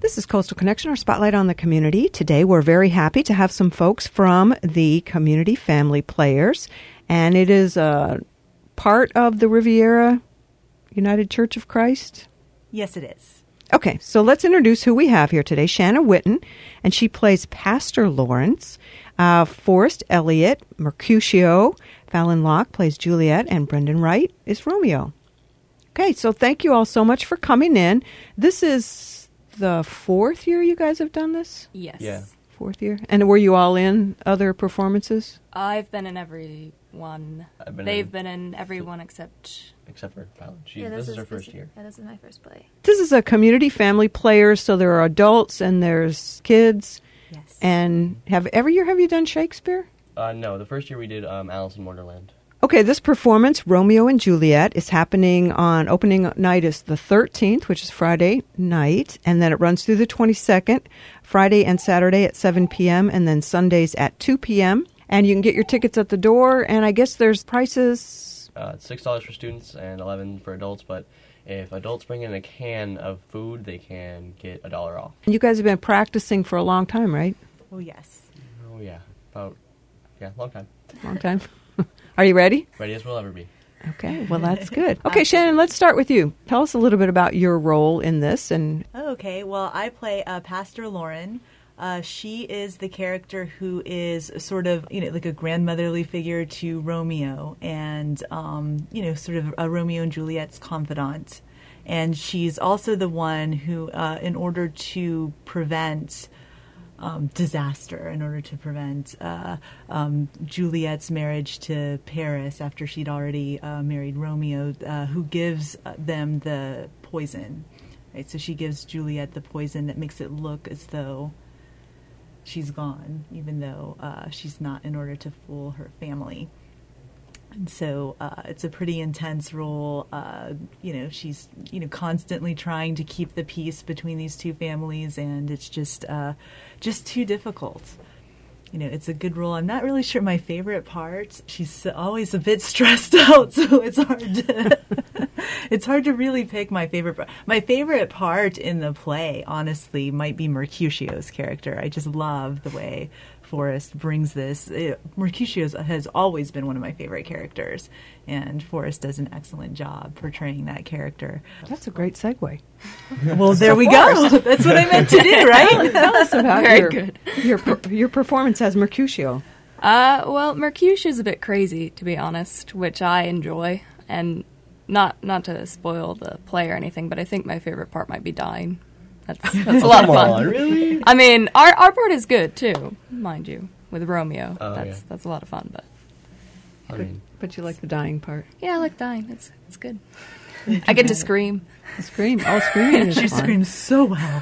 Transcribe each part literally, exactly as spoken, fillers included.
This is Coastal Connection, our spotlight on the community. Today we're very happy to have some folks from the Community Family Players, and it is a part of the Riviera United Church of Christ. Yes, it is. Okay, so let's introduce who we have here today. Shanna Witten, and she plays Pastor Lawrence. Uh, Forrest Elliott, Mercutio. Fallon Locke plays Juliet, and Brendan Wright is Romeo. Okay, so thank you all so much for coming in. This is the fourth year you guys have done this? Yes. Yeah. Fourth year. And were you all in other performances? I've been in every one. I've been They've in- been in every one except... Except for Fallon. She, Yeah, this, is her first year. Yeah, this is my first play. This is a Community Family Players, so there are adults and there's kids. Yes. And have every year have you done Shakespeare? Uh, no, the first year we did um, Alice in Wonderland. Okay, this performance, Romeo and Juliet, is happening on opening night is the thirteenth, which is Friday night, and then it runs through the twenty-second, Friday and Saturday at seven p.m., and then Sundays at two p.m. And you can get your tickets at the door, and I guess there's prices. Uh, it's six dollars for students and eleven dollars for adults, but if adults bring in a can of food, they can get a dollar off. You guys have been practicing for a long time, right? Oh, yes. Oh, yeah. About, yeah, long time. Long time. Are you ready? Ready as we'll ever be. Okay, well, that's good. Okay, Shannon, let's start with you. Tell us a little bit about your role in this. And Okay, well, I play uh, Pastor Lauren. Uh, she is the character who is sort of, you know, like a grandmotherly figure to Romeo and, um, you know, sort of a Romeo and Juliet's confidant. And she's also the one who, uh, in order to prevent um, disaster, in order to prevent uh, um, Juliet's marriage to Paris after she'd already uh, married Romeo, uh, who gives uh, them the poison. Right? So she gives Juliet the poison that makes it look as though she's gone, even though uh, she's not, in order to fool her family. And so uh, it's a pretty intense role. Uh, you know, she's, you know, constantly trying to keep the peace between these two families, and it's just uh, just too difficult. You know, it's a good role. I'm not really sure my favorite part. She's always a bit stressed out, so it's hard to it's hard to really pick my favorite part. My favorite part in the play, honestly, might be Mercutio's character. I just love the way Forrest brings this. It, Mercutio has always been one of my favorite characters, and Forrest does an excellent job portraying that character. that's a great segue. Well, there we go. That's what I meant to do, right? Tell us about Very your, good. your per- your performance as Mercutio. Uh, well, Mercutio's a bit crazy, to be honest, which I enjoy. And not not to spoil the play or anything, but I think my favorite part might be dying. That's, that's a lot of Come fun. on, really? I mean, our our part is good, too, mind you, with Romeo. Oh, that's yeah. that's a lot of fun, but... I mean, But you like the dying part. Yeah, I like dying. It's it's good. I get to scream. Scream. Oh, screaming is She fun. screams so well.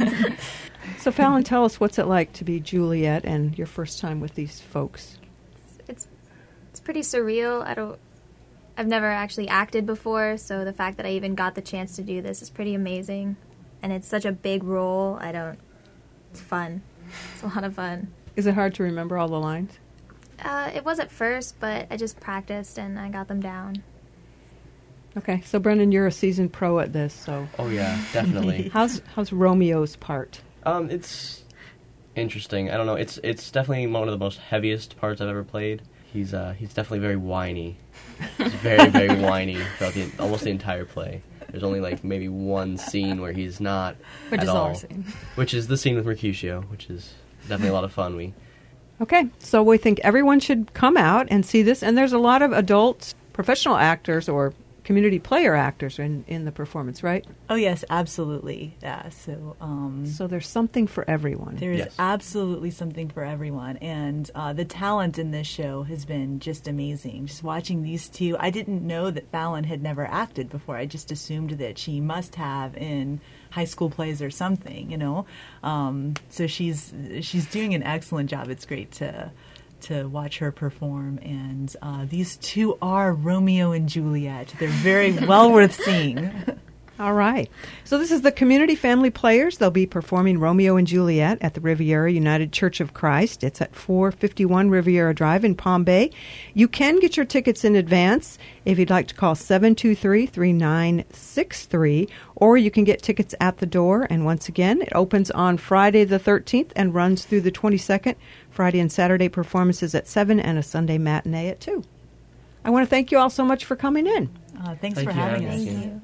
So, Fallon, tell us what's it like to be Juliet and your first time with these folks. It's it's pretty surreal. I don't. I've never actually acted before, so the fact that I even got the chance to do this is pretty amazing. And it's such a big role. I don't. It's fun. It's a lot of fun. Is it hard to remember all the lines? Uh, it was at first, but I just practiced and I got them down. Okay, so Brendan, you're a seasoned pro at this. So, oh, yeah, definitely. how's how's Romeo's part? Um, it's interesting. I don't know. It's it's definitely one of the most heaviest parts I've ever played. He's uh he's definitely very whiny. He's very very whiny throughout the almost the entire play. There's only like maybe one scene where he's not Which at is all, our scene. which is the scene with Mercutio, which is definitely a lot of fun. We Okay, so we think everyone should come out and see this. And there's a lot of adult professional actors or community player actors in, in the performance, right? Oh, yes, absolutely. Yeah, so... Um, So there's something for everyone. There is Yes. absolutely something for everyone, and uh, the talent in this show has been just amazing. Just watching these two, I didn't know that Fallon had never acted before. I just assumed that she must have in high school plays or something, you know. Um, so she's she's doing an excellent job. It's great to to watch her perform, and uh, these two are Romeo and Juliet. They're very well worth seeing. All right. So this is the Community Family Players. They'll be performing Romeo and Juliet at the Riviera United Church of Christ. It's at four fifty-one Riviera Drive in Palm Bay. You can get your tickets in advance if you'd like to call seven two three, three nine six three, or you can get tickets at the door. And once again, it opens on Friday the thirteenth and runs through the twenty-second. Friday and Saturday performances at seven and a Sunday matinee at two. I want to thank you all so much for coming in. Uh, thanks Thank for you, having Anna. us. Thank you.